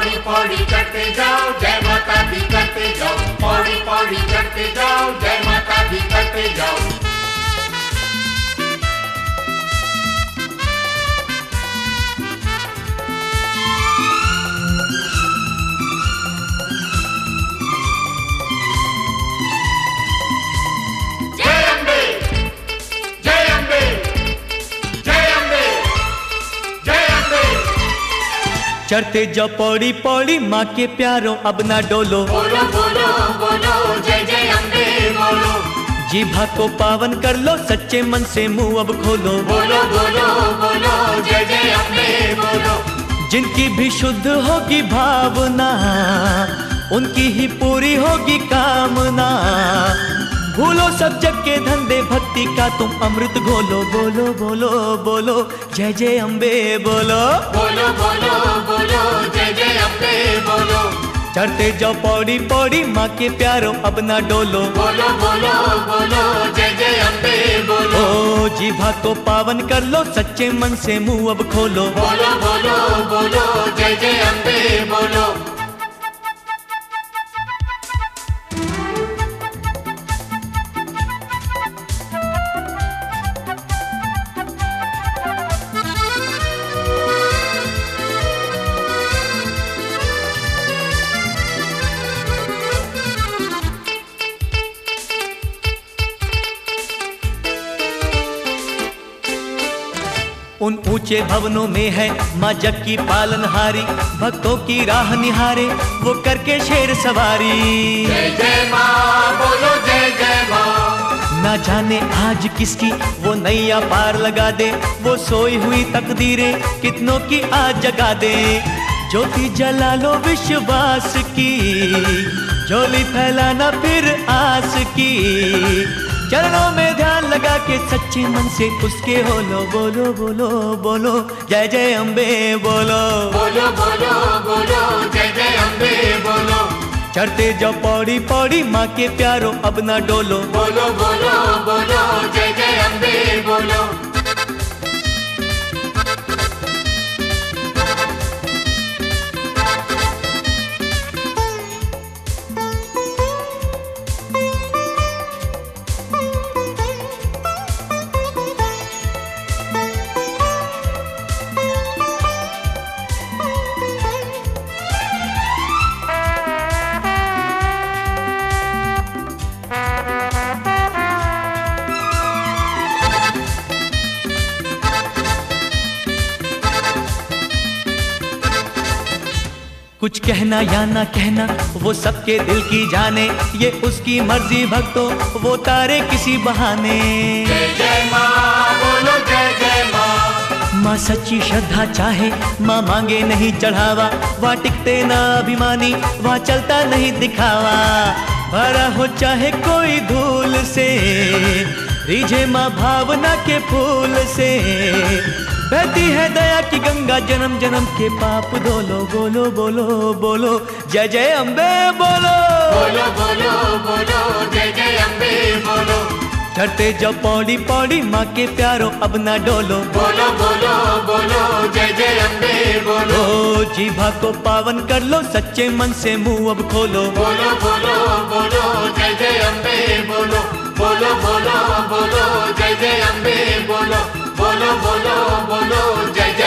पौड़ी पौड़ी चढ़ते जाओ, जय माता दी करते जाओ, पौड़ी पौड़ी चढ़ते जाओ, जय माता दी करते जाओ। चढ़ते जाओ पौड़ी पौड़ी माँ के प्यारो, अब ना डोलो, बोलो बोलो बोलो जय जय अम्बे बोलो। जीभा को पावन कर लो, सच्चे मन से मुंह अब खोलो, बोलो बोलो बोलो जय जय अम्बे बोलो। जिनकी भी शुद्ध होगी भावना, उनकी ही पूरी होगी कामना। भूलो सब जग के धंधे, भक्ति का तुम अमृत घोलो, बोलो बोलो बोलो जय जय अम्बे बोलो, बोलो बोलो बोलो जय जय अम्बे बोलो। चढ़ते जाओ पौड़ी पौड़ी माँ के प्यारो, अब ना डोलो, बोलो बोलो बोलो जय जय अम्बे बोलो। ओ जीभा को पावन कर लो, सच्चे मन से मुंह अब खोलो, बोलो बोलो बोलो जय जय अम्बे बोलो। उन ऊंचे भवनों में है माँ जग की पालनहारी, भक्तों की राह निहारे वो करके शेर सवारी। जय जय माँ बोलो जय जय माँ। ना जाने आज किसकी वो नैया पार लगा दे, वो सोई हुई तकदीरें कितनों की आज जगा दे। ज्योति जला लो विश्वास की, झोली फैलाना फिर आस की। चरणों में ध्यान लगा के सच्चे मन से उसके हो लो, बोलो बोलो बोलो जय जय अम्बे बोलो, बोलो बोलो बोलो जय जय अम्बे बोलो। चढ़ते जाओ पौड़ी पौड़ी माँ के प्यारो, अब ना डोलो, बोलो बोलो बोलो जय जय अम्बे बोलो। कुछ कहना या ना कहना वो सबके दिल की जाने, ये उसकी मर्जी भक्तों वो तारे किसी बहाने। जय जय माँ बोलो जय जय माँ। माँ सच्ची श्रद्धा चाहे, माँ मांगे नहीं चढ़ावा, वहाँ टिकते ना अभिमानी, वहाँ चलता नहीं दिखावा। भरा हो चाहे कोई धूल से, रीझे माँ भावना के फूल से। बहती है दया की गंगा, जन्म जन्म के पाप धोलो, बोलो बोलो बोलो जय जय अम्बे बोलो, बोलो बोलो बोलो जय जय अम्बे बोलो। चढ़ते जाओ पौड़ी पौड़ी माँ के प्यारो, अब ना डोलो, बोलो बोलो बोलो जय जय अम्बे बोलो। ओ जीभा को पावन कर लो, सच्चे मन से मुंह अब खोलो, बोलो बोलो बोलो जय जय अम्बे बोलो। बोलो बोलो बोलो जय जय अम्बे बोलो। बोलो बोलो बोलो जय